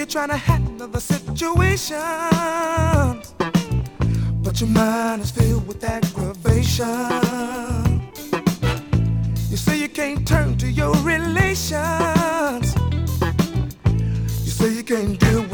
trying to handle the situation, but your mind is filled with aggravation. You say you can't turn to your relations. You say you can't deal